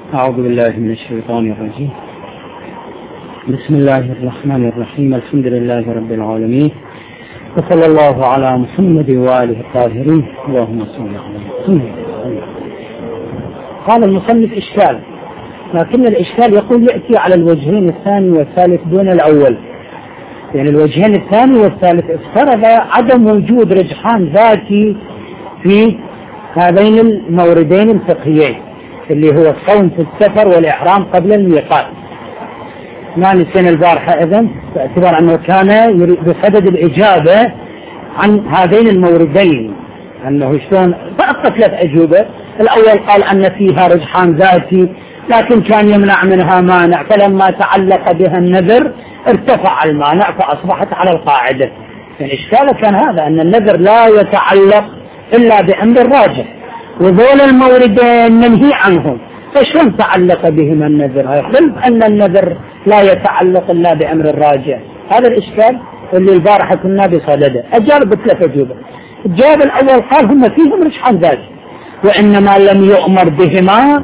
أعوذ بالله من الشيطان الرجيم. بسم الله الرحمن الرحيم. الحمد لله رب العالمين، وصلى الله على محمد وآله الطاهرين. اللهم صل على محمد. قال المصنف إشكال، لكن الإشكال يقول يأتي على الوجهين الثاني والثالث دون الأول. يعني الوجهين الثاني والثالث افترض عدم وجود رجحان ذاتي في هذين الموردين الفقهيين اللي هو الصوم في السفر والإحرام قبل الميقات. ما نسينا البارحة إذن باعتبار أنه كان بصدد الإجابة عن هذين الموردين، أنه شلون فأقصى 3 أجوبة. الأول قال أن فيها رجحان ذاتي لكن كان يمنع منها مانع، فلما تعلق بها النذر ارتفع المانع فأصبحت على القاعدة. يعني إشكاله كان هذا، أن النذر لا يتعلق إلا بأمر الراجح، وذول الموردين منهي عنهم، فشلون تعلق بهما النذر؟ يخلف أن النذر لا يتعلق إلا بأمر الراجح. هذا الإشكال اللي البارحة كنا بصدده. أجاب ب3 أجوبة. الجواب الأول قال هم فيهم رجحان ذاتي، وإنما لم يؤمر بهما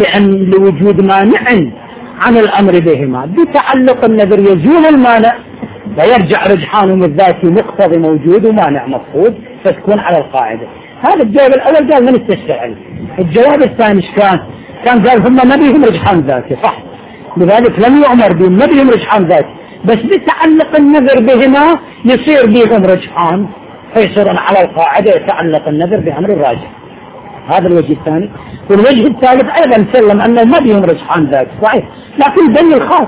لوجود مانع عن الأمر بهما. بتعلق النذر يزول المانع ويرجع رجحانهم الذاتي مقتضي موجود ومانع مفقود، فتكون على القاعدة. هذا الجواب الأول قال من استشكل. الجواب الثاني كان قال هم ما بيهم رجحان ذاتي، صح، لذلك لم يؤمر بهم، ما بيهم رجحان ذاتي، بس بتعلق النذر بهما يصير بهم رجحان، فيصيرون على القاعدة يتعلق النذر بأمر الراجح. هذا الوجه الثاني. والوجه الثالث أيضا سلم أنه ما بيهم رجحان ذاتي، صحيح، لكن بني الخاص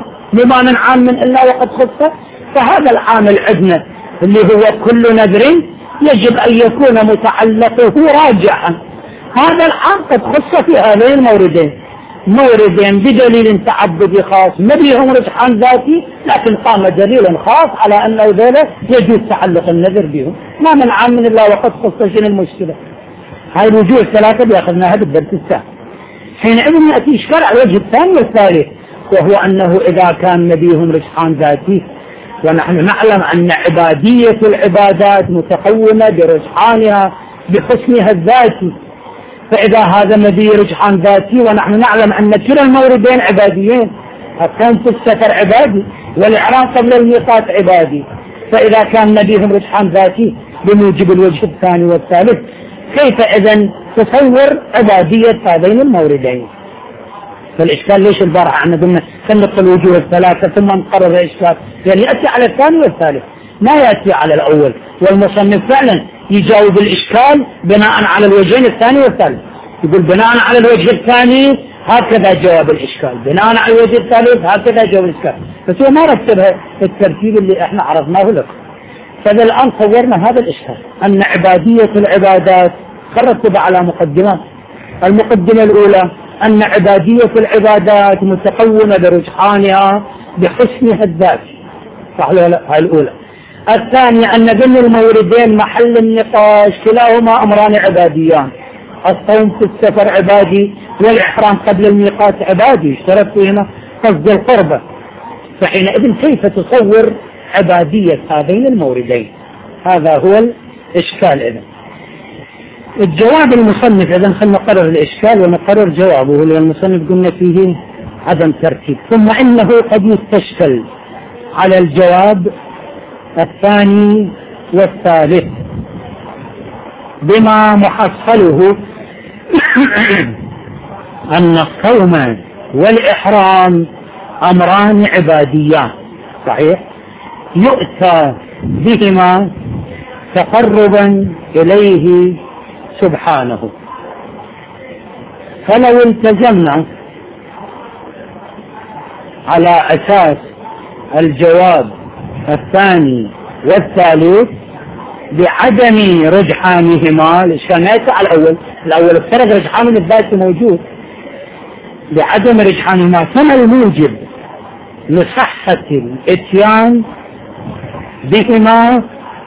بمعنى عام من إلا وقد خص. فهذا العامل عندنا اللي هو كل نذر يجب أن يكون متعلقه راجحا. هذا العام قد خص في هذين الموردين، موردين بدليل تعبدي خاص ما بيهم رجحان ذاتي، لكن قام دليل خاص على أنه ذلك يجوز تعلق النذر بهم. ما من عام من الله وقد خص. شنو المشكلة؟ هاي الوجوه الثلاثة اللي أخذناها بالدرس الثاني. حينئذ يأتي إشكال على الوجه الثاني والثالث، وهو أنه إذا كان نبيهم رجحان ذاتي، ونحن نعلم أن عبادية العبادات متقومة برجحانها بحسنها الذاتي، فإذا هذا نبي رجحان ذاتي ونحن نعلم أن كلا الموردين عباديين، الصوم في السفر عبادي والإحرام قبل الميقات عبادي، فإذا كان نبيهم رجحان ذاتي بموجب الوجه الثاني والثالث، كيف إذن تصور عبادية هذين الموردين؟ فالإشكال ليش البارحة عنا قلنا سنق الوجوه الثلاثة ثم نقرر الإشكال؟ يعني يأتي على الثاني والثالث، ما يأتي على الأول. والمصنف فعلا يجاوب الإشكال بناء على الوجهين الثاني والثالث، يقول بناء على الوجه الثاني هكذا جواب الإشكال، بناء على الوجه الثالث هكذا جواب الإشكال، بس هو ما رتبها الترتيب اللي احنا عرضناه لك. فإذا الآن صورنا هذا الإشكال أن عبادية العبادات ترتب على مقدمات. المقدمة الأولى أن عبادية العبادات متقومة برجحانها بحسنها الذاتي، صح ولا لا؟ هاي الأولى. الثانية أن بين الموردين محل النقاش كلاهما أمران عباديان، الصوم في السفر عبادي والإحرام قبل الميقات عبادي، اشتركوا هنا قصد القربة. فحينئذ كيف تصور عبادية هذين الموردين؟ هذا هو الإشكال. إذن الجواب المصنف، إذن خلنا نقرر الإشكال ونقرر جوابه. لأن المصنف قلنا فيه عدم ترتيب، ثم إنه قد يستشكل على الجواب الثاني والثالث بما محصله أن الصوم والإحرام أمران عباديان، صحيح، يؤتى بهما تقربا إليه سبحانه. فلو التزمنا على أساس الجواب الثاني والثالث بعدم رجحانهما، الإشكال ما يأتي على الأول افترض رجحان الذات موجود، بعدم رجحانهما فما الموجب لصحة الاتيان بهما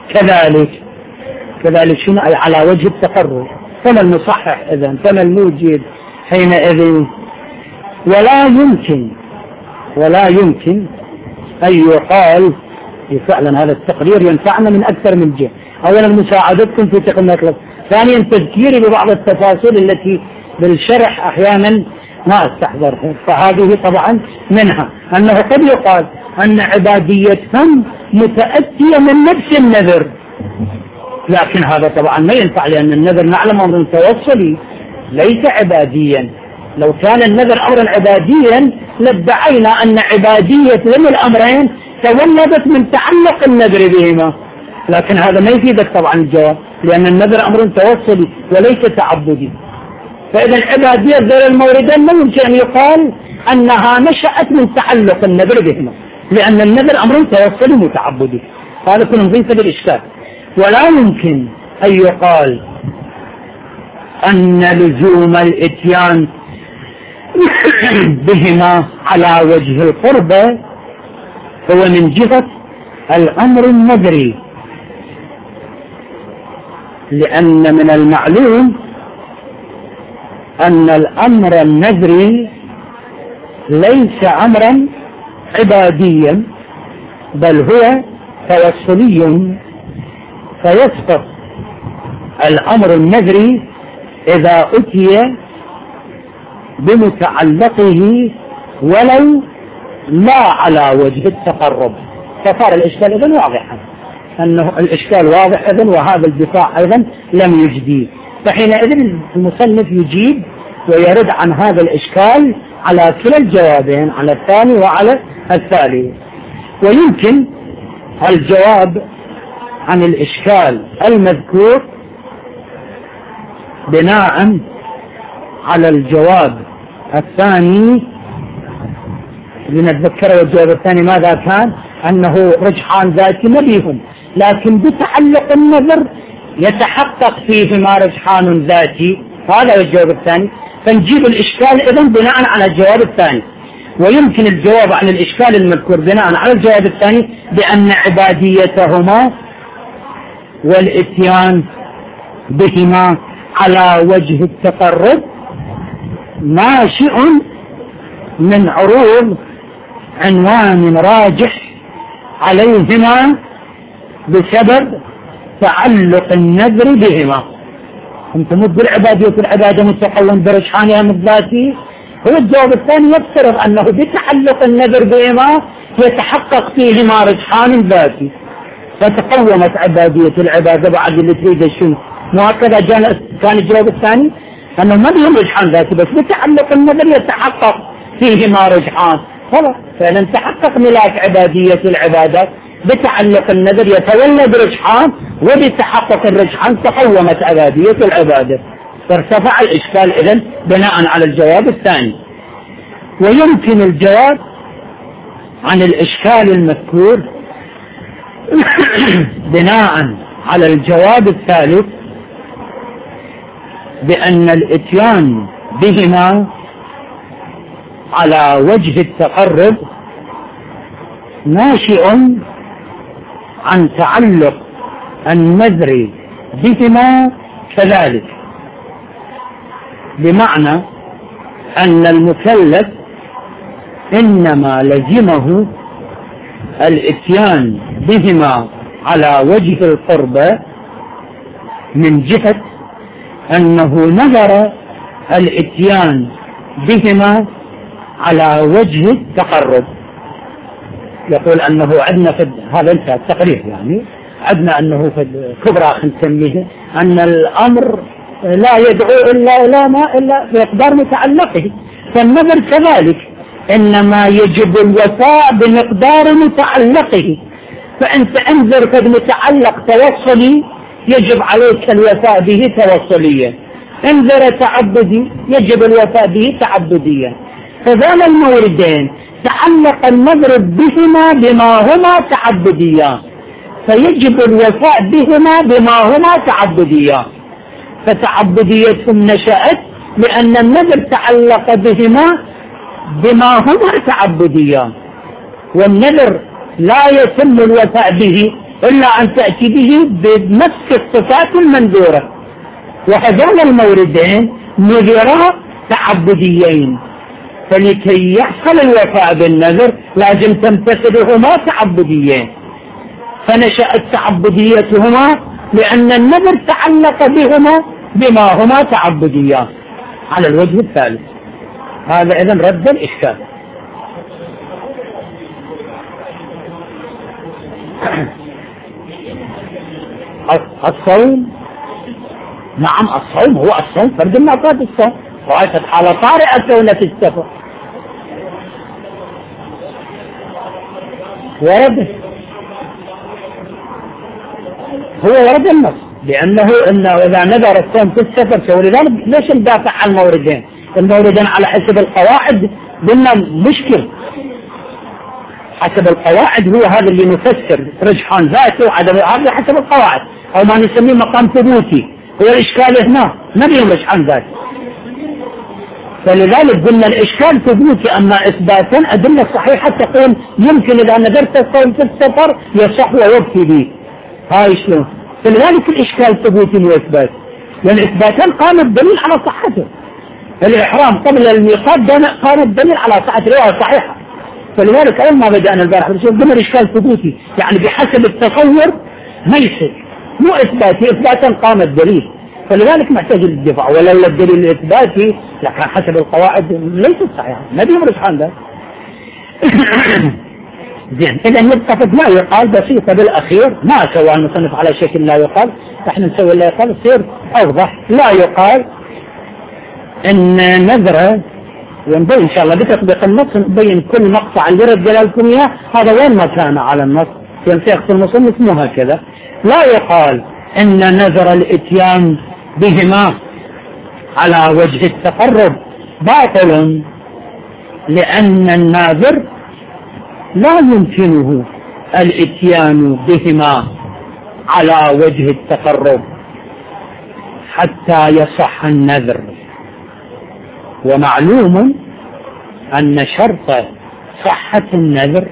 كذلك شنو؟ أي على وجه التقرر. فما المصحح إذن؟ فما الموجب حينئذ؟ ولا يمكن أن يقال فعلا هذا التقرير ينفعنا من أكثر من جهة. أولا مساعدتكم في تقنية، ثانيا تذكيري ببعض التفاصيل التي بالشرح أحيانا ما استحضرها. فهذه طبعا منها أنه قد يقال أن عباديتهم متأتية من نفس النذر، لكن هذا طبعا ما ينفع، لأن النذر نعلم أمر توصلي ليس عباديا. لو كان النذر أمرا عباديا لادعينا أن عبادية لم الأمرين تولدت من تعلق النذر بهما، لكن هذا ما يفيدك طبعا الجواب، لأن النذر أمر توصلي وليس تعبدي. فإذا العبادية ذر الموردين ما يمكن أن يقال أنها نشأت من تعلق النذر بهما، لأن النذر أمر توصلي متعبدي. هذا كله نضيفه بالإشكال. ولا يمكن أن يقال أن لزوم الإتيان بهما على وجه القربة هو من جهة الأمر النذري، لأن من المعلوم أن الأمر النذري ليس أمرا عباديا بل هو توسلي، فيسقط الأمر النذري إذا أتي بمتعلقه ولو لا على وجه التقرب. فصار الإشكال إذن واضحا، أنه الإشكال واضح إذن، وهذا الدفاع أيضا لم يجديه. فحينئذ المصنف يجيب ويرد عن هذا الإشكال على كلا الجوابين، على الثاني وعلى الثالث. ويمكن الجواب عن الإشكال المذكور بناء على الجواب الثاني لنتذكره. والجواب الثاني ماذا كان؟ أنه رجحان ذاتي نبيهم، لكن بتعلق النذر يتحقق فيه ما رجحان ذاتي. هذا هو الجواب الثاني. فنجيب الإشكال إذن بناء على الجواب الثاني. ويمكن الجواب عن الإشكال المذكور بناء على الجواب الثاني بأن عباديتهما والإتيان بهما على وجه التقرب ناشئ من عروض عنوان راجح عليهما بسبب تعلق النذر بهما. انت مد العبادية العبادة متقوم برجحانها من ذاتي. هو الجواب الثاني يفترض أنه بتعلق النذر بهما يتحقق فيهما رجحان ذاتي، فتقومت عبادية العبادة بعد اللي تريد شنو. وهكذا كان الجواب الثاني أنه ما بهم رجحان ذاتي، بس بتعلق النذر يتحقق فيهما رجحان. فإذا تحقق ملاك عبادية العبادة بتعلق النذر يتولد رجحان، وبتحقق الرجحان تقومت عبادية العبادة. فارتفع الإشكال إذن بناء على الجواب الثاني. ويمكن الجواب عن الإشكال المذكور بناء على الجواب الثالث بأن الإتيان بهما على وجه التقرب ناشئ عن تعلق النذر بهما كذلك، بمعنى أن المكلف إنما لزمه الإتيان بهما على وجه القربة من جهة أنه نذر الإتيان بهما على وجه التقرب. يقول أنه عندنا في هذا انتهى التقرير، يعني عندنا أنه في الكبرى نسميه أن الأمر لا يدعو إلا بمقدار متعلقه، فالنذر كذلك إنما يجب الوفاء بمقدار متعلقه. فأنت انذر قد متعلق توصلي يجب عليك الوفاء به توصليا، انذر تعبدي يجب الوفاء به تعبديا. فذول الموردين تعلق النذر بهما بما هما تعبديان، فيجب الوفاء بهما بما هما تعبديان. فتعبديتهم نشأت لأن النذر تعلق بهما بما هما تعبديان، والنذر لا يتم الوفاء به إلا أن تأتي به بنفس الصفات المنذورة. وهذول الموردين نذرا تعبديين، فلكي يحصل الوفاء بالنذر لازم تمتثلهما تعبديين، فنشأت تعبديتهما لأن النذر تعلق بهما بما هما تعبديان على الوجه الثالث. هذا إذن رد الإشكال. الصوم، نعم الصوم هو الصوم فرد من أفراد الصوم، وليست حالة طارئة كونها في السفر. ورد النص لأنه إنه إذا نذر الصوم في السفر، ولذلك ليش ندافع عن الموردين؟ الموردين على حسب القواعد قلنا مشكل. حسب القواعد هو هذا اللي نفسر رجحان ذاته وعدم هذا حسب القواعد، أو ما نسميه مقام ثبوتي. هو الإشكال هنا ما بيهم رجحان ذاته، فلذلك قلنا الإشكال ثبوتي، أما إثباتا أدلة صحيحة تقول يمكن إذا نذرت الصوم في السفر يصح ويبكي به. هاي شلون؟ فلذلك الإشكال ثبوتي وإثبات، لأن إثباتا قام الدليل على صحته. الإحرام قبل الميقات قام الدليل على صحة رواية صحيحة. فلذلك أول ما بدأنا البارح قلنا الإشكال ثبوتي، يعني بحسب التصور ما يصير، مو إثباتي. إثباتا قام الدليل، فلذلك محتاج للدفاع. ولولا الدليل الإثباتي لكان حسب القواعد ليست صحيحة، ما بيهم رجحان ذا. زين، إذا يبقى لا يقال بسيطة بالأخير، ما سوى المصنف على شكل لا يقال، احنا نسوي لا يقال يصير أوضح. لا يقال إن نذره، ونبين إن شاء الله بتطبيق النص نبين كل مقطع اللي رجل لكم إياه هذا وين ما كان على النص، ينسيخ المصنف مو هكذا. لا يقال إن نذر الإتيان بهما على وجه التقرب باطل، لأن الناذر لا يمكنه الإتيان بهما على وجه التقرب حتى يصح النذر. ومعلوم أن شرط صحة النذر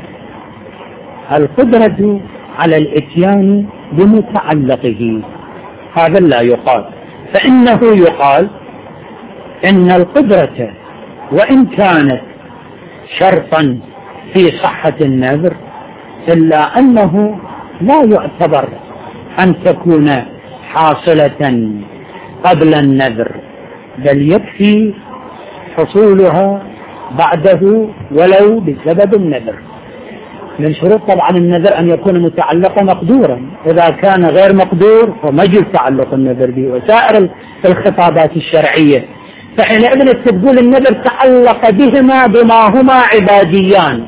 القدرة على الإتيان بمتعلقه، هذا لا يقال. فإنه يقال إن القدرة وإن كانت شرطا في صحة النذر إلا أنه لا يعتبر أن تكون حاصلة قبل النذر، بل يكفي حصولها بعده ولو بسبب النذر. من شروط طبعا النذر أن يكون متعلقا مقدورا، إذا كان غير مقدور فما يجوز تعلق النذر به. وسائر الخطابات الشرعية فحينئذ تقول النذر تعلق بهما بما هما عباديان،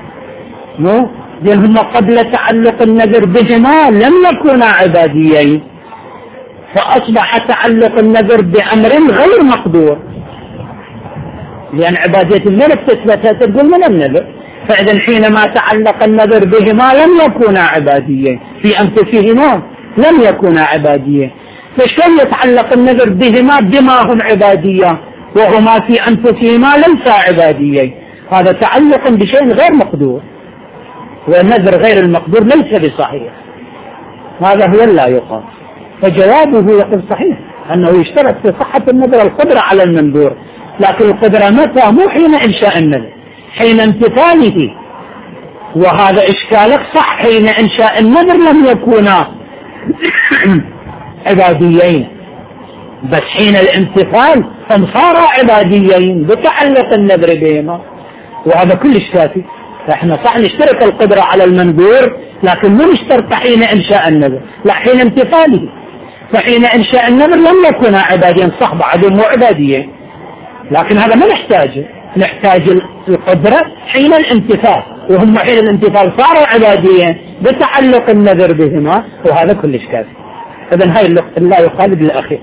لأن هما قبل تعلق النذر بهما لم يكونا عباديين، فأصبح تعلق النذر بأمر غير مقدور، لأن عبادية الملك تثبتها تقول من النذر. فإذا حينما تعلق النذر بهما لم يكونا عباديين في أنفسهما، لم يكونا عباديين. فشلون يتعلق النذر بهما بما هم عباديان وهما في أنفسهما ليس عباديين؟ هذا تعلق بشيء غير مقدور، والنذر غير المقدور ليس بصحيح. هذا هو لا يقال. فجوابه يقول صحيح أنه يشترط في صحة النذر القدرة على المنذور، لكن القدرة متى؟ مو حين إنشاء النذر، حين امتثاله. وهذا إشكالك صح، حين إنشاء النذر لم يكونا عباديين، بس حين الامتثال هم صاروا عباديين بتعلق النذر بهما، وهذا كلش كافي. فإحنا صح نشترك القدرة على المنذور، لكن مو نشترك حين إنشاء النذر، لا حين امتثاله. فحين إنشاء النذر لم يكونا عباديين، صح بعدهم مو عباديين، لكن هذا ما نحتاجه، نحتاج القدرة حين الامتثال، وهم حين الامتثال صاروا عباديين بتعلق النذر بهما، وهذا كلش كافي. إذن هاي لا يقال بالأخير.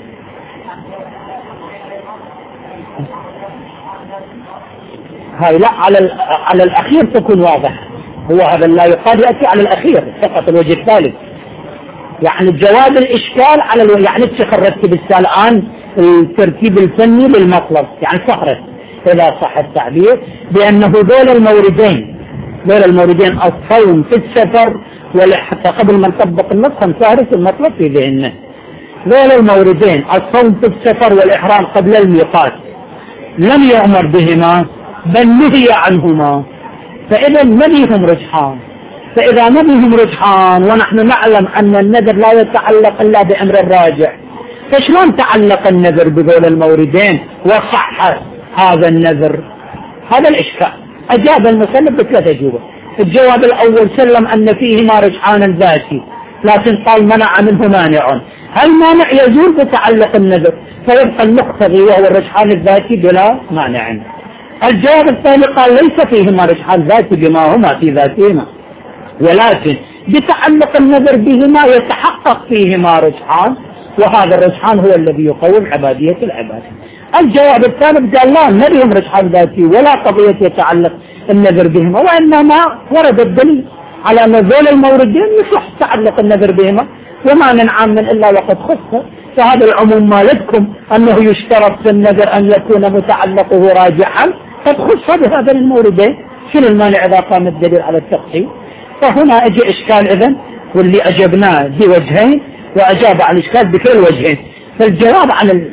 هاي لا على الأخير تكون واضح، هو هذا لا يقال يأتي على الأخير فقط الوجه الثالث. يعني جواب الإشكال على يعني تخرجت بالسالان الترتيب الفني للمطلب، يعني صحرت إذا صح التعبير بأنه دول الموردين الصوم في السفر، حتى قبل ما نطبق النص نفارس المطلب في ذهننا. دول الموردين الصوم في السفر والإحرام قبل الميقات لم يؤمر بهما بل نهي عنهما، فإذا ما بيهم رجحان. فإذا ما بيهم رجحان ونحن نعلم أن النذر لا يتعلق إلا بأمر الراجح، فشلون تعلق النذر بذول الموردين وصح هذا النذر؟ هذا الإشكال. أجاب المصنف بثلاث أجوبة. الجواب الأول سلم أن فيهما رجحانا ذاتي، لكن قال منع منه مانع. هالمانع يزول بتعلق النذر فيبقى المقتضي وهو الرجحان الذاتي بلا مانع. الجواب الثاني قال ليس فيهما رجحان ذاتي بما هما في ذاتهما، ولكن بتعلق النذر بهما يتحقق فيهما رجحان، وهذا الرجحان هو الذي يقوم عبادية العباد. الجواب الثالث قال لا، ما بهم رجحان ذاتي ولا قضية يتعلق النذر بهما، وإنما ورد الدليل على أن ذول الموردين يصح تعلق النذر بهما، وما من عام إلا وقد خص. فهذا العموم مالتكم أنه يشترط في النذر أن يكون متعلقه راجحا، قد خص بهذا الموردين. شنو المانع إذا قام الدليل على التقسيم؟ فهنا اجى إشكال إذن، واللي أجبناه بوجهين وأجاب على الإشكال بكل وجهين. فالجواب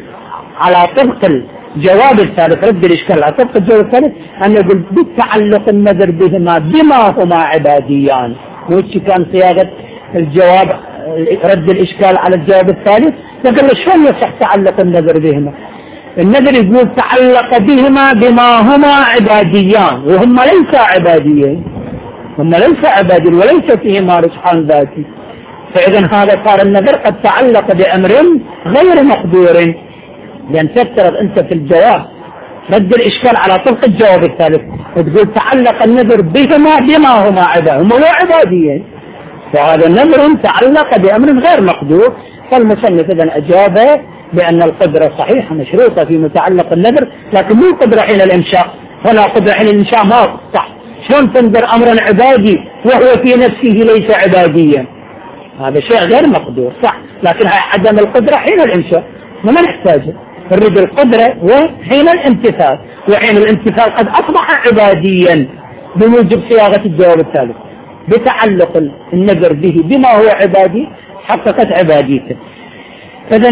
على طبق الجواب الثالث، رد الإشكال على طبق الجواب الثالث، أن يقول بتعلق النذر بهما بما هما عباديان. وش كان صياغة الجواب رد الإشكال على الجواب الثالث؟ يقول شلون يصح تعلق النذر بهما؟ النذر يقول تعلق بهما بما هما عباديان، وهم ليس عباديين، هم ليس عباديين وليس فيهما رجحان ذاتي. فإذا هذا صار النذر قد تعلق بأمر غير مقدور، لأن تفترض أنت في الجواب رد الإشكال على طبق الجواب الثالث، وتقول تعلق النذر بهما بما هما عباديين، هم لا عباديين، فهذا النذر تعلق بأمر غير مقدور. فالمصنف إذن أجاب بأن القدرة صحيحة مشروطة في متعلق النذر، لكن مو قدرة حين الإنشاء، ولا قدرة حين الإنشاء ما صح. شلون تنذر أمرا عبادي وهو في نفسه ليس عباديا؟ هذا شيء غير مقدور صح، لكن عدم القدرة حين الإنشاء ما نحتاجه، نريد القدرة وحين الامتثال، وحين الامتثال قد أصبح عباديا بموجب صياغة الجواب الثالث. بتعلق النذر به بما هو عبادي حققت عباديته. إذا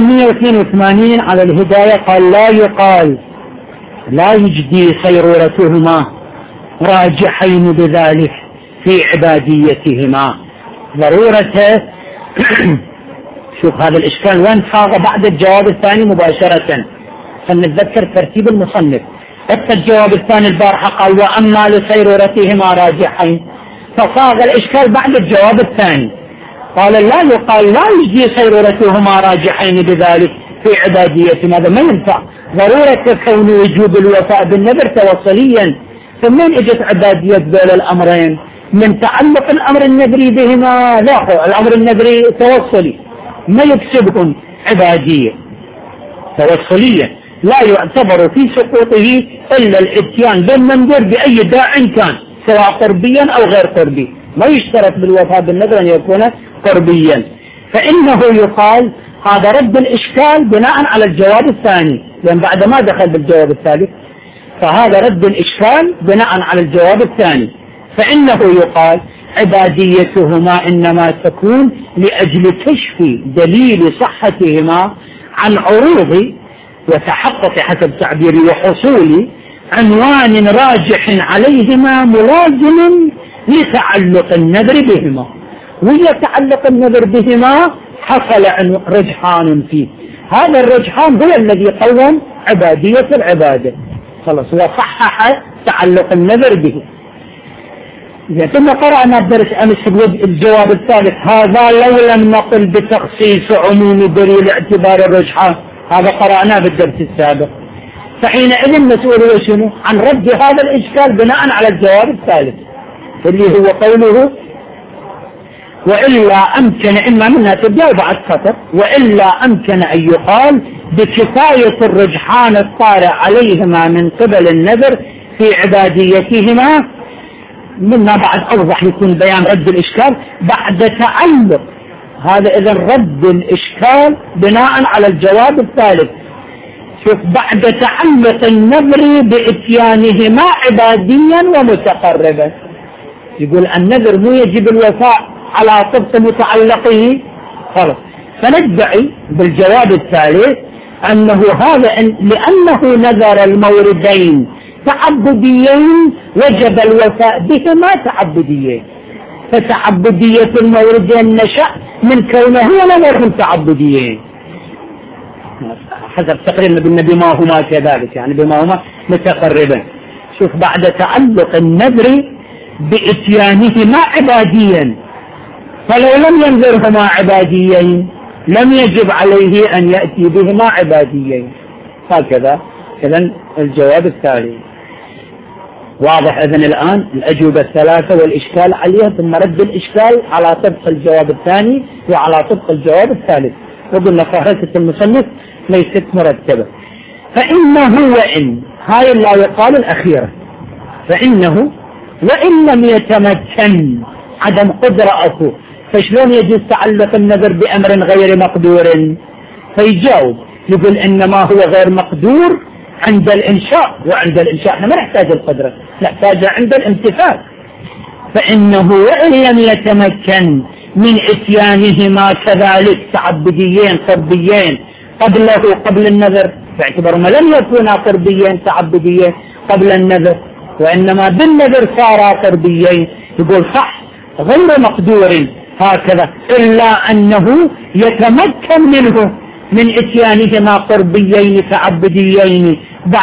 182 على الهداية قال لا يقال لا يجدي صيرورتهما راجحين بذلك في عباديتهما ضرورة. شوف هذا الإشكال وين صاغ بعد الجواب الثاني مباشرة، فنتذكر ترتيب المصنف. الجواب الثاني البارحة قال وأما لصيرورتهما راجحين، فصاغ الإشكال بعد الجواب الثاني قال لا يقال لا يجدي صيرورتهما راجحين بذلك في عباديتهما. هذا ما ينفع، ضرورة كون وجوب الوفاء بالنذر توصليا. فمن اجت عبادية دول الأمرين؟ من تعلق الأمر النذري بهما، لا الأمر النذري توصلي ما يكسبهم عبادية توصليا، لا يعتبر في سقوطه إلا الاتيان بالمنذر بأي داع كان، سواء قربيا أو غير قربي، ما يشترط بالوفاء بالنذر أن يكون قربيا. فإنه يقال هذا رد الإشكال بناء على الجواب الثاني، لأن بعد ما دخل بالجواب الثالث، فهذا رد الإشكال بناء على الجواب الثاني. فإنه يقال عباديتهما إنما تكون لأجل كشف دليل صحتهما عن عروض وتحقق حسب تعبيري وحصول عنوان راجح عليهما ملازم لتعلق النذر بهما، ويتعلق النذر بهما حصل رجحان فيه، هذا الرجحان هو الذي قوم عبادية العبادة، خلاص وصحح تعلق النذر به. ثم قرأنا الدرس أمس الجواب الثالث، هذا لو لم نقل بتخصيص عموم دليل اعتبار الرجحان، هذا قرأناه بالدرس السابق. فحينئذ مسؤول شنو؟ عن رد هذا الإشكال بناء على الجواب الثالث اللي هو قوله وإلا أمكن، إما منها تبدأ بعد سطر، وإلا أمكن أن يقال بكفاية الرجحان الطارئ عليهما من قبل النذر في عباديتهما، مما بعد أوضح يكون بيان رد الإشكال بعد تعلق. هذا إذن رد الإشكال بناء على الجواب الثالث. شوف بعد تعلق النذر بإتيانهما عباديا ومتقربا، يقول النذر مو يجب الوفاء على طبق متعلقه، خلاص. فندعي بالجواب الثالث أنه هذا لأنه نذر الموردين تعبديين وجب الوفاء بهما تعبديين، فتعبدية الموردين نشأ من كونه نذرهم تعبديين. حسب تقريبا قلنا بما هما كذلك، يعني بما هما متقربا. شوف بعد تعلق النذر بإتيانهما عباديا، فلو لم ينذرهما عباديين لم يجب عليه أن يأتي بهما عباديين. هكذا إذن الجواب التالي واضح. إذن الآن الأجوبة الثلاثة والإشكال عليها، ثم رد الإشكال على طبق الجواب الثاني وعلى طبق الجواب الثالث. وقلنا فهرسة المصنف ليست مرتبة. فإنه وإن، هاي لا يقال الأخيرة، فإنه وإن لم يتمكن عدم قدرة أكو، فشلون يجوز تعلق النذر بأمر غير مقدور؟ فيجاوب يقول إنما هو غير مقدور عند الإنشاء، وعند الإنشاء احنا ما نحتاج القدرة، نحتاجها عند الامتثال. فإنه وإن لم يتمكن من إتيانهما كذلك تعبديين قربيين قبل النذر، باعتبار ما لم يكونا قربيين تعبديين قبل النذر وإنما بالنذر صارا قربيين، يقول صح غير مقدور هكذا، إلا أنه يتمكن منه من إتيانهما قربيين تعبديين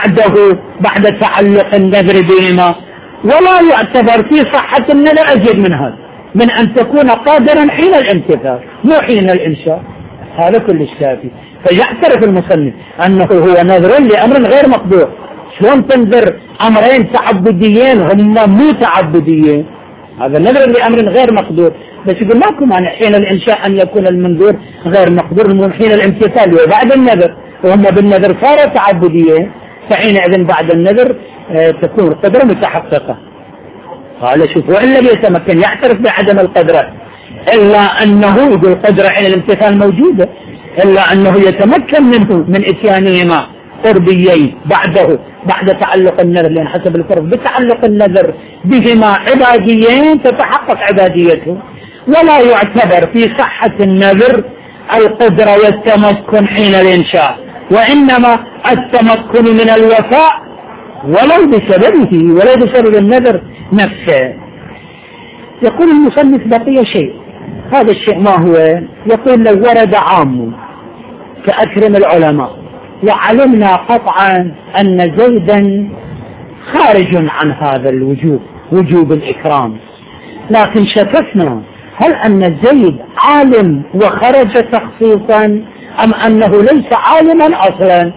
بعد تعلق النذر بهما، ولا يعتبر في صحة النذر أزيد من هذا، من أن تكون قادرا حين الامتثال مو حين الإنشاء. هذا كل الشافي. فيعترف المصنف أنه هو نذر لأمر غير مقدور. شلون تنذر أمرين تعبديين هم مو تعبديين؟ هذا نذر لأمر غير مقدور. بس يقول لكم أن حين الإنشاء أن يكون المنذور غير مقدور من حين الامتثال وبعد النذر، وهم بالنذر صاروا تعبديين، فحينئذ بعد النذر تكون القدرة متحققة. قال شوف وإن لم يتمكن، يعترف بعدم القدرة، إلا أنه يقول القدرة حين الامتثال موجودة، إلا أنه يتمكن منه من إتيانهما قربيين بعد تعلق النذر، لأن حسب القرب بتعلق النذر بهما عباديين تتحقق عباديته، ولا يعتبر في صحة النذر القدرة والتمكن حين الإنشاء، وإنما التمكن من الوفاء ولو بسببه ولو بسبب النذر نفسه. يقول المصنف بقي شيء، هذا الشيء ما هو؟ يقول لو ورد عام كأكرم العلماء وعلمنا قطعا أن زيدا خارج عن هذا الوجوب، وجوب الإكرام، لكن شككنا هل أن زيد عالم وخرج تخصيصا أم أنه ليس عالما أصلا؟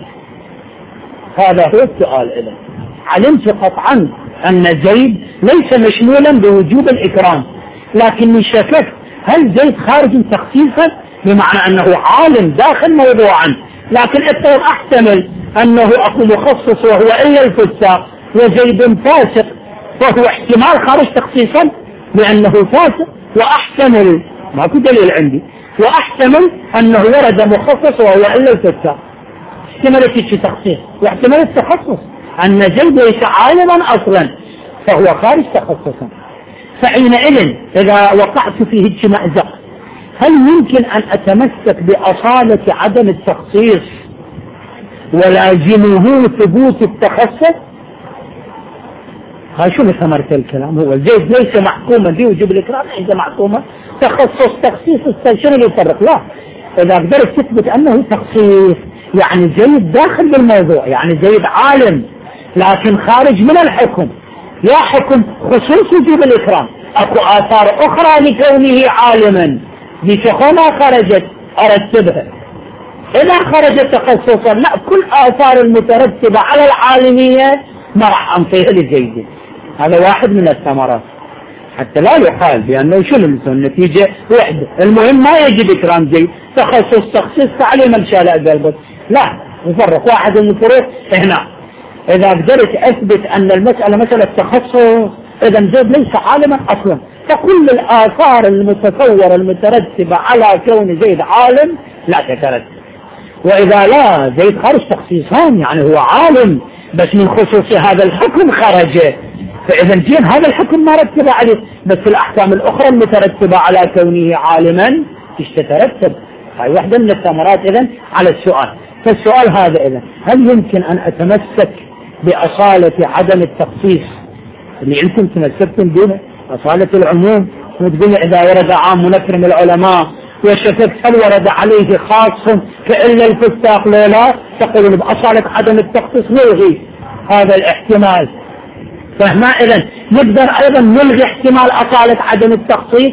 هذا هو السؤال. إذا علمت قطعا أن زيد ليس مشمولا بوجوب الإكرام، لكني شككت هل زيد خارج تخصيصا بمعنى أنه عالم داخل موضوعا، لكن أحتمل أنه أكو مخصص وهو إلا الفساق وزيد فاسق، فهو احتمال خارج تخصيصا لأنه فاسق، وأحتمل ماكو دليل عندي، وأحتمل أنه ورد مخصص وهو إلا الفساق، احتملت التخصيص واحتمل التخصص أن زيد ليس عالما أصلا فهو خارج تخصصا. فحينئذ إذا وقعت فيه مأزق، هل يمكن أن أتمسك بأصالة عدم التخصيص ولازمه ثبوت التخصص؟ هاي شو ثمرة الكلام؟ هو زيد ليس محكوما بوجوب الإكرام، إذا محكوما تخصيص شنو اللي يفرق؟ لا، إذا قدرت تثبت أنه تخصيص يعني زيد داخل بالموضوع، يعني زيد عالم لكن خارج من الحكم، يا حكم خصوص وجوب الإكرام، أكو آثار أخرى لكونه عالما بشخونا خرجت أرتبها. إذا خرجت تخصصا لا، كل آثار المترتبة على العالمية ما راح أنطيها لزيد. هذا واحد من الثمرات، حتى لا يقال بأنه شنو النتيجة واحدة، المهم ما يجب إكرام زيد تخصيص تعليم الشارع قلبك، لا، نفرق واحد من الفروق هنا. إذا قدرت أثبت أن المسألة مسألة تخصص، إذا زيد ليس عالما أصلا، فكل الآثار المتصورة المترتبة على كون زيد عالم لا تترتب. وإذا لا، زيد خارج تخصيصان، يعني هو عالم بس من خصوص هذا الحكم خرج، فإذا جين هذا الحكم ما رتب عليه، بس الأحكام الأخرى المترتبة على كونه عالما تترتب. هاي واحدة من الثمرات إذن على السؤال. فالسؤال هذا إذن هل يمكن أن أتمسك بأصالة عدم التخصيص اللي أنتم تمسكتم به، أصالة العموم، وتقول إذا ورد عام نكرم العلماء، وشككت هل ورد عليه خاص كإلا الفساق لا، تقول بأصالة عدم التخصيص نلغي هذا الاحتمال. فهنا إذن نقدر أيضا نلغي احتمال أصالة عدم التخصيص،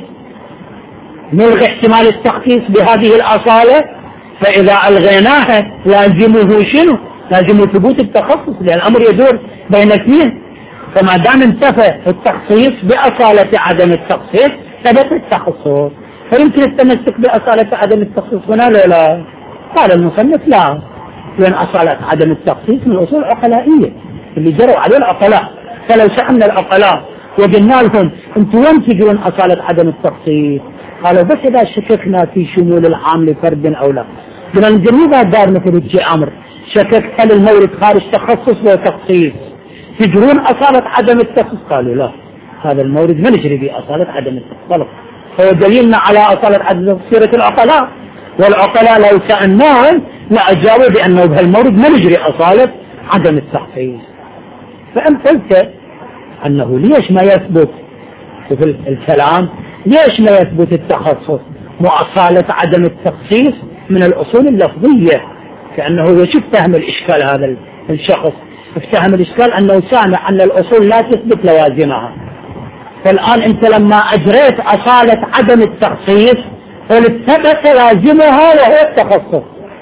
نلغي احتمال التخصيص بهذه الأصالة. فإذا ألغيناها لازمه شنو؟ لازم ثبوت التخصص، لأن الأمر يدور بين اثنين. فما دام انتفى التخصيص بأصالة عدم التخصيص ثبت التخصص. فيمكن التمسك بأصالة عدم التخصيص هنا لا؟ قال المصنف لا، لأن أصالة عدم التخصيص من الأصول العقلائية اللي جروا عليه العقلاء. فلو سألنا العقلاء وقلنا لهم انتم وين تجرون أصالة عدم التخصيص؟ قالوا بس إذا شككنا في شمول العام لفرد أو لا. قلنا الجميع دار مثل الجي أمر شككت هل المورد خارج تخصص ولا تخصيص، تجرون أصالة عدم التخصيص؟ قالوا لا، هذا المورد ما نجري به أصالة عدم التخصيص. فهو دليلنا على أصالة عدم التخصيص العقلاء، والعقلاء لو سألناهم لأجابوا بأنه بهالمورد ما نجري أصالة عدم التخصيص. فأنت قلت أنه ليش ما يثبت في الكلام، ليش ما يثبت التخصص وأصالة عدم التخصيص من الأصول اللفظية؟ كأنه يشوف فهم الإشكال. هذا الشخص افتهم الإشكال أنه سامع أن الأصول لا تثبت لوازمها. فالآن أنت لما أجريت أصالة عدم التخصيص قلت ثبت لازمها وهو التخصص،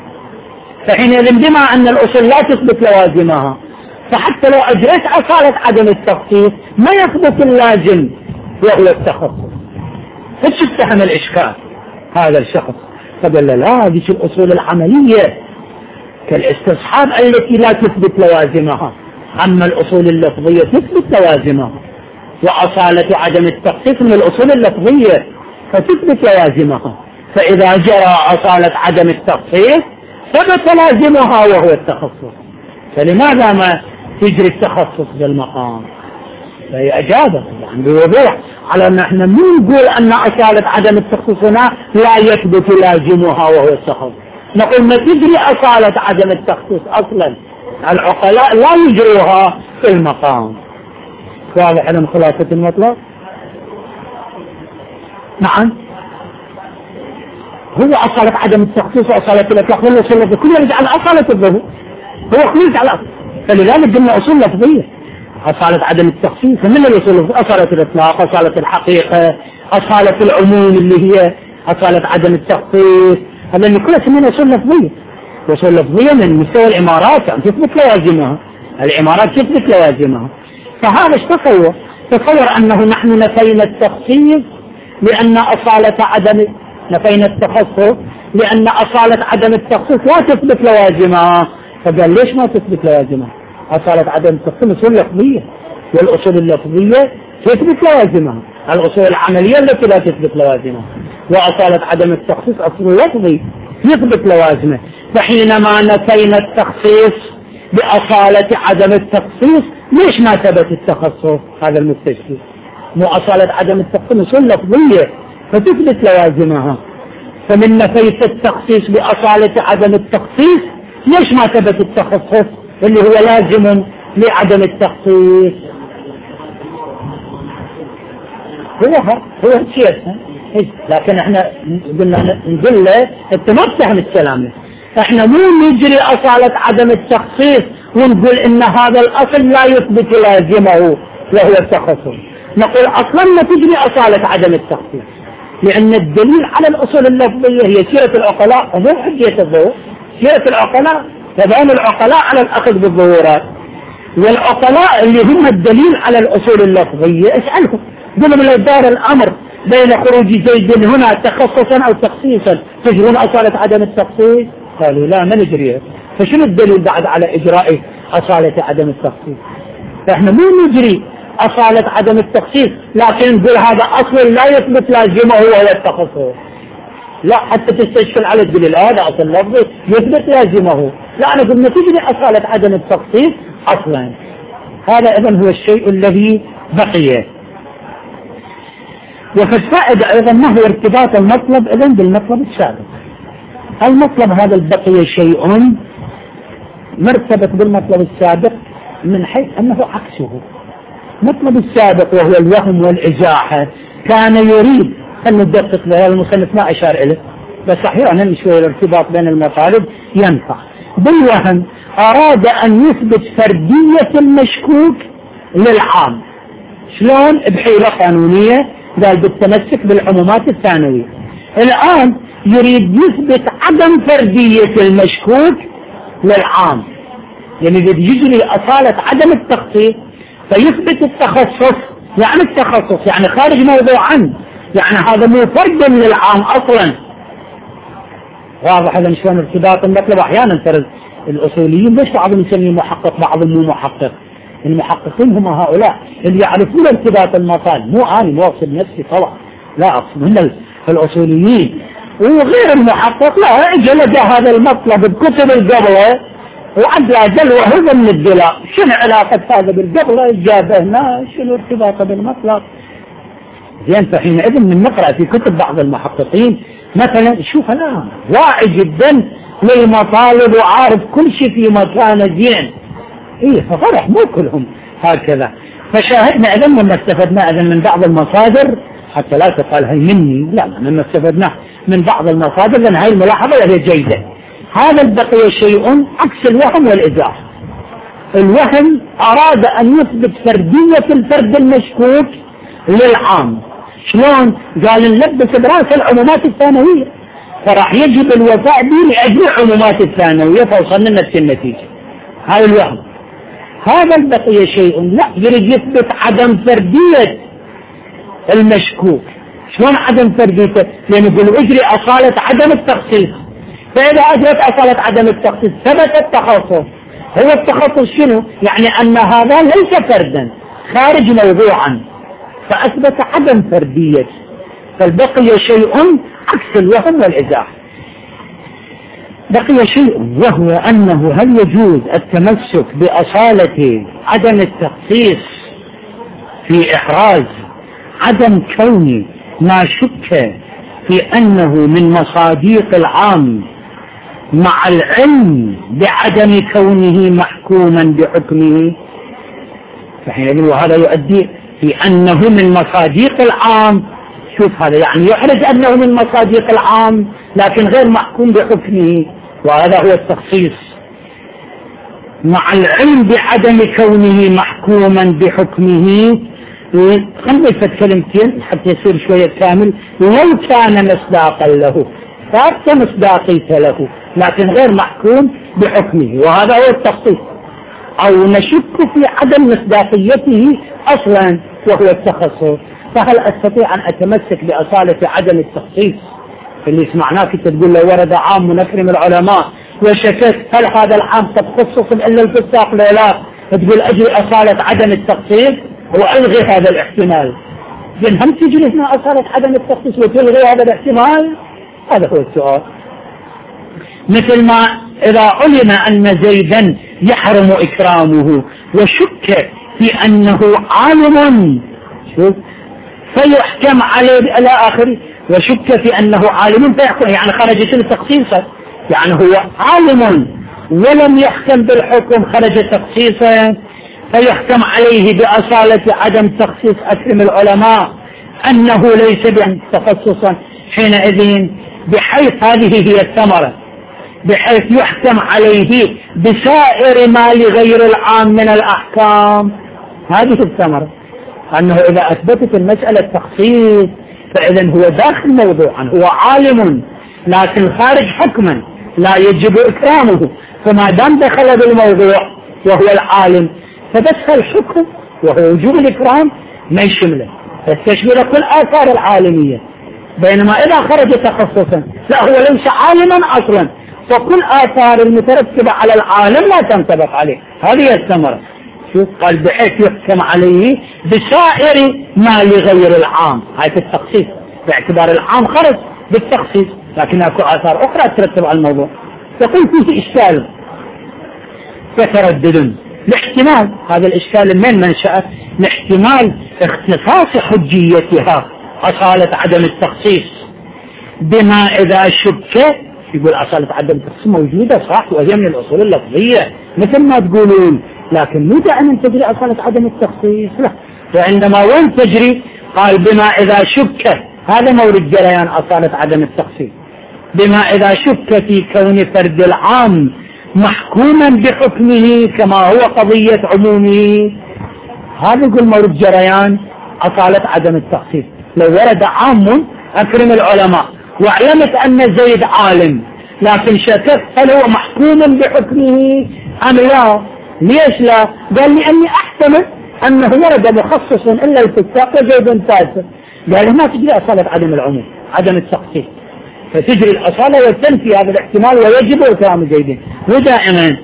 فحينئذ بما أن الأصول لا تثبت لوازمها فحتى لو أجريت أصالة عدم التخصيص ما يثبت اللازم وهو التخصص. فش افتهم الإشكال هذا الشخص؟ فقال لا، هذه الأصول العملية كالاستصحاب التي لا تثبت لوازمها، أما الأصول اللفظية تثبت لوازمها، وأصالة عدم التخصيص من الأصول اللفظية فتثبت لوازمها. فإذا جرى أصالة عدم التخصيص ثبت لازمها وهو التخصص، فلماذا ما تجري التخصص بالمقام؟ فهي أجابة يعني بوضوح على أن احنا مو نقول أن أصالة عدم التخصيص هنا لا يثبت لازمها وهو التخصص، نقول ما تجري أصالة عدم التخصيص أصلا، العقلاء لا يجروها في المقام. واضح علم خلاصة المطلب؟ نعم، هو أصالة عدم التخصيص وأصالة الإطلاق والأصول اللفظية كل يرجع على أصالة الظهور، هو خليج على أصل. فلذلك قلنا أصول لفظية. أصالة عدم التخصيص من الأصول، أصالة الإطلاق، أصالة الحقيقة، أصالة العموم اللي هي أصالة عدم التخصيص، هذا اللي كلها سمينا أصول لفظية. أصول لفظية من مستوى العمارات يعني تثبت لوازمها، العمارات تثبت لوازمها. فهذا ايش تصور أنه نحن نفينا التخصيص لأن أصالة عدم، نفينا التخصص لأن أصالة عدم التخصيص لا تثبت لوازمها. فقال ليش ما تثبت لوازمها؟ أصالة عدم التخصيص أصول لفظية، والأصول اللفظية تثبت لوازمها، الأصول العملية التي لا تثبت لوازمها، وأصالة عدم التخصيص أصل لفظي يثبت لوازمه. فحينما نفينا التخصيص بأصالة عدم التخصيص ليش ما ثبت التخصص؟ هذا المستشفى مو أصالة عدم التخصيص أصول لفظية فتثبت لوازمها. فمن نفيت التخصيص بأصالة عدم التخصيص ليش ما ثبت التخصص اللي هو لازم لعدم التخصيص؟ هو شيء. لكن احنا قلنا نقول له انت ما بتفهم الكلام، احنا مو نجري أصالة عدم التخصيص ونقول ان هذا الأصل لا يثبت لازمه وهو التخصص، نقول اصلا ما تجري أصالة عدم التخصيص، لأن الدليل على الأصول اللفظية هي سيرة العقلاء ومو حجية الظهور. سيرة العقلاء تبين العقلاء على الأخذ بالظهورات، والعقلاء اللي هم الدليل على الأصول اللفظية اسألهم قلوا لو دار الأمر بين خروج زيد هنا تخصصا أو تخصيصا تجرون أصالة عدم التخصيص؟ قالوا لا ما نجريه. فشنو الدليل بعد على إجراء أصالة عدم التخصيص؟ فإحنا مو نجري أصالة عدم التخصيص لكن نقول هذا أصل لا يثبت لازمه هو التخصص، لا حتى تستشكل على الدليل هذا أصل لفظي يثبت لازمه، لا أنا قلنا تجري أصالة عدم التخصيص أصلا. هذا إذن هو الشيء الذي بقي. وفي الفائدة أيضا ما هو ارتباط المطلب إذن بالمطلب السابق؟ المطلب هذا البقي شيء مرتبط بالمطلب السابق من حيث أنه عكسه. مطلب السابق وهو الوهم والإزاحة كان يريد أن ندقق له، المصنف ما أشار إليه، بس أحيانا شوية الارتباط بين المطالب ينفع. بالوهم أراد أن يثبت فردية المشكوك للعام. شلون؟ بحيلة قانونية، قال بالتمسك بالعمومات الثانوية. الآن يريد يثبت عدم فردية المشكوك للعام، يعني يجري أصالة عدم التخصيص فيثبت التخصص. يعني التخصص يعني خارج موضوعا، يعني هذا مو فرد للعام أصلا. واضح هذا شلون ارتباط المطلب؟ أحيانا ترى الأصوليين ليش بعضهم يسميه محقق بعضهم مو محقق؟ المحققين هم هؤلاء اللي يعرفون ارتباط المطالب، مو أنا مو أقصد نفسي طبعا، لا أقصد هم الأصوليين. وغير المحقق لا جلد هذا المطلب بكتب القبلة وعدل دلوه هذا من الدلاء. شنو علاقة هذا بالقبلة؟ جابه هنا شنو ارتباطه بالمطلب؟ زين فحينئذ من نقرأ في كتب بعض المحققين مثلا شوف الآن واعي جدا للمطالب وعارف كل شيء في مكانه زين. إيه ففرح مو كلهم هكذا. فشاهدنا إذن مما استفدنا إذن من بعض المصادر، حتى لا تقال هي مني، لا مما استفدناه من بعض المصادر، لأن هاي الملاحظة هي جيدة. هذا بقي شيء عكس الوهم والإزاح. الوهم أراد أن يثبت فردية الفرد المشكوك للعام. شلون؟ قال نلبس براس العمومات الثانوية، فراح يجب الوفاء به لأجل العمومات الثانوية، فوصلنا نفس النتيجة. هاي الوهم. هذا بقي شيء لا يريد يثبت عدم فردية المشكوك. شلون عدم فرديته؟ لأنه يقول اجري أصالة عدم التخصيص، فإذا أجرت أصالة عدم التخصيص ثبت التخصص. هو التخصص شنو؟ يعني أن هذا ليس فردا خارج موضوعا، فأثبت عدم فردية. فالبقي شيء عكس الوهم والإزاح. بقي شيء وهو أنه هل يجوز التمسك بأصالة عدم التخصيص في إحراز عدم كون ما شك في أنه من مصاديق العام مع العلم بعدم كونه محكوما بحكمه؟ فحينئذ وهذا يؤدي في أنه من مصاديق العام. شوف هذا يعني يحرز أنه من مصاديق العام لكن غير محكوم بحكمه، وهذا هو التخصيص. مع العلم بعدم كونه محكوما بحكمه. خلنا نفت كلمتين حتى يصير شوية كامل. لو كان مصداقا له، صارت مصداقية له لكن غير محكوم بحكمه، وهذا هو التخصيص. أو نشك في عدم مصداقيته أصلا وهو التخصص. فهل أستطيع أن أتمسك بأصالة عدم التخصيص اللي سمعناك أنت تقول لو ورد عام ونكرم العلماء وشكك هل هذا العام قد خصص إلا الفساق؟ لا تقول أجري أصالة عدم التخصيص وألغي هذا الاحتمال. إذن هم تجري هنا أصالة عدم التخصيص وتلغي هذا الاحتمال؟ هذا هو السؤال. مثل ما إذا علم أن زيدا يحرم إكرامه وشك في أنه عالم، شوف فيحكم عليه إلى آخره، وشك في أنه عالم فيحكم، يعني خرجت التخصيص، يعني هو عالم ولم يحكم بالحكم خرج تخصيصا، فيحكم عليه بأصالة عدم تخصيص أكرم العلماء أنه ليس تخصصا حينئذ، بحيث هذه هي الثمرة، بحيث يحكم عليه بسائر ما لغير العام من الأحكام. هذه الثمرة، أنه إذا أثبتت المسألة التخصيص فإذا هو داخل موضوعا، هو عالم لكن خارج حكما لا يجب إكرامه، فما دام دخل بالموضوع وهو العالم فبس الحكم وهو وجوب الإكرام ما يشمله، فاستشمل كل آثار العالمية. بينما إذا خرج تخصصا لا هو ليس عالما أصلا، فكل آثار المترتبة على العالم لا تنطبق عليه. هذه الثمرة. شوف قال بحيث يحكم عليه بسائر ما لغير العام، هاي في التخصيص باعتبار العام خرج بالتخصيص، لكن اكو آثار أخرى ترتب على الموضوع. يقول فيه إشكال فتردد لاحتمال، هذا الإشكال من منشأه؟ لاحتمال اختصاص حجيتها أصالة عدم التخصيص بما إذا شك. يقول أصالة عدم التخصيص موجودة صح وهي من الأصول اللفظية مثل ما تقولون، لكن مو دائما تجري أصالة عدم التخصيص، لا. وعندما وين تجري؟ قال بما إذا شك، هذا مورد جريان أصالة عدم التخصيص، بما إذا شك في كون فرد العام محكوما بحكمه كما هو قضية عمومه. هذا يقول مورد جريان أصالة عدم التخصيص. لو ورد عام أكرم العلماء واعلمت أن زيد عالم لكن شككت هل هو محكوم بحكمه أم لا؟ ليش لا؟ قال لأني أحتمل أنه ورد مخصص إلا الفساق زيد تاسع. قال ما تجري أصالة عدم العموم عدم التخصيص، فتجري الأصالة وتنفي هذا الاحتمال ويجب إكرام زيد. ودائما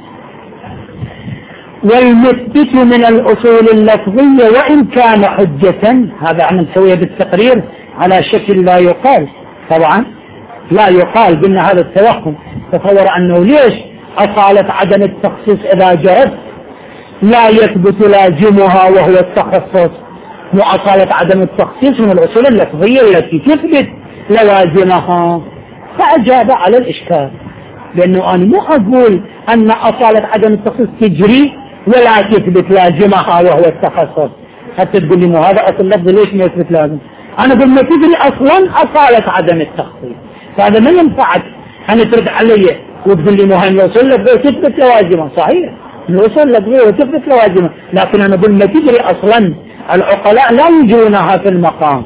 والمثبت من الأصول اللفظية وإن كان حجة، هذا عم نسويه بالتقرير على شكل لا يقال، طبعا لا يقال، قلنا هذا التوهم. تصور أنه ليش أصالة عدم التخصيص إذا جرت لا يثبت لازمها وهو التخصص، وأصالة عدم التخصيص من الأصول اللفظية التي تثبت لوازمها. فأجاب على الإشكال لأنه أنا مو أقول أن أصالة عدم التخصيص تجري ولا تثبت لازمها وهو التخصص. حتى تقول لي مو هذا أصل لفظ ليش ما يثبت لازم؟ أنا أقول ما تجري أصلا أصالة عدم التخصيص، فهذا ما ينفعك أن ترد علي وتقول لي مو هاي الأصول لفظية تثبت لوازمها. صحيح الأصول لفظية وتثبت لوازمها، لكن أنا أقول ما تجري أصلا العقلاء لا يجرونها في المقام.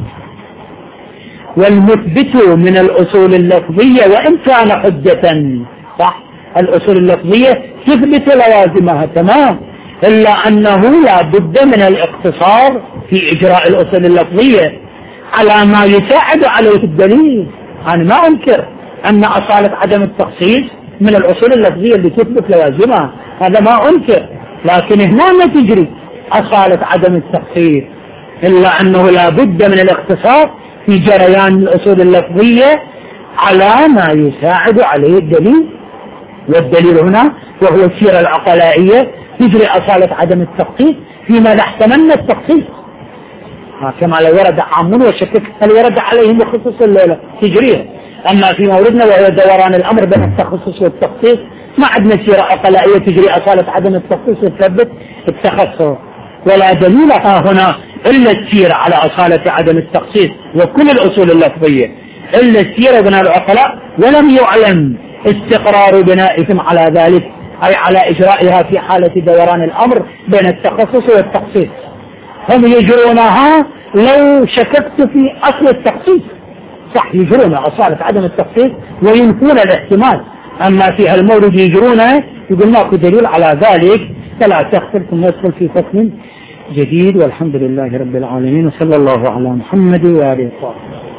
والمثبت من الأصول اللفظية وإن كان حجة، صح الأصول اللفظية تثبت لوازمها تمام، إلا أنه لا بد من الاقتصار في إجراء الأصول اللفظية على ما يساعد عليه الدليل. أنا ما أنكر أن أصالة عدم التخصيص من الأصول اللفظية اللي تثبت لوازمها، هذا ما أنكر، لكن هنا ما تجري أصالة عدم التخصيص، إلا أنه لا بد من الاقتصار في جريان الأصول اللفظية على ما يساعد عليه الدليل. والدليل هنا وهو السيرة العقلائية تجري أصالة عدم التخصيص فيما لا احتملنا التخصيص، كما لو ورد عام وشكك هل ورد عليه مخصص الليلة تجريه. أما في موردنا وهو دوران الأمر بين التخصص والتخصيص ما عندنا سيرة عقلائية تجري أصالة عدم التخصيص وتثبت التخصص، ولا دليل هنا إلا السيرة على أصالة عدم التخصيص وكل الأصول اللفظية إلا السيرة بناء العقلاء، ولم يعلم استقرار بنائهم على ذلك، أي على إجرائها في حالة دوران الأمر بين التخصص والتخصيص. هم يجرونها لو شككت في أصل التخصيص، صح يجرون أصالة عدم التخصيص وينفون الاحتمال، أما في هالمورد يجرونه يقول ماكو دليل على ذلك، فلا تختلف ثم يدخل في فصل جديد. والحمد لله رب العالمين، وصلى الله على محمد وآله وصحبه.